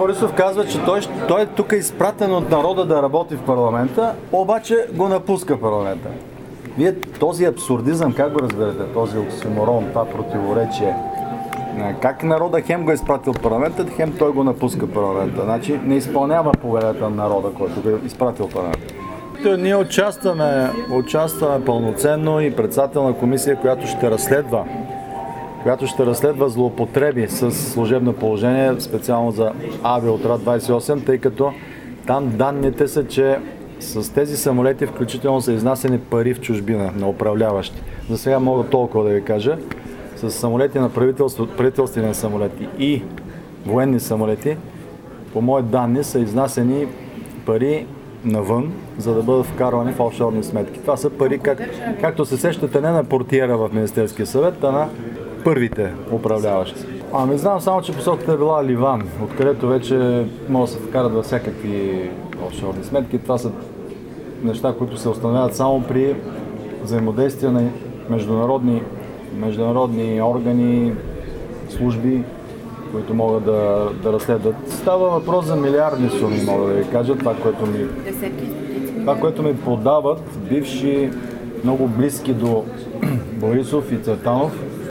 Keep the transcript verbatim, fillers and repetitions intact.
Борисов казва, че той, той е тук изпратен от народа да работи в парламента, обаче го напуска парламента. Вие този абсурдизъм как го разберете, този оксиморон, това противоречие? Как народа хем го е изпратил в парламента, хем той го напуска парламента? Значи не изпълнява повелята на народа, който го е изпратил в парламента. Ние участваме, участваме пълноценно и председател на комисия, която ще разследва която ще разследва злоупотреби с служебно положение, специално за Авиоотряд двадесет и осем, тъй като там данните са, че с тези самолети включително са изнасени пари в чужбина на управляващи. За сега мога толкова да ви кажа. С самолети на правителство, правителствени самолети и военни самолети, по мои данни, са изнасени пари навън, за да бъдат вкарвани в офшорни сметки. Това са пари, как, както се сещате, не на портиера в Министерския съвет, а на първите управляващи. Ами знам само, че посоката е била Ливан, откъдето вече могат да се вкарат във всякакви офшорни сметки. Това са неща, които се установяват само при взаимодействие на международни, международни органи, служби, които могат да, да разследват. Става въпрос за милиардни суми, мога да ви кажа. Това, което ми, това, което ми подават бивши, много близки до Борисов и Цветанов,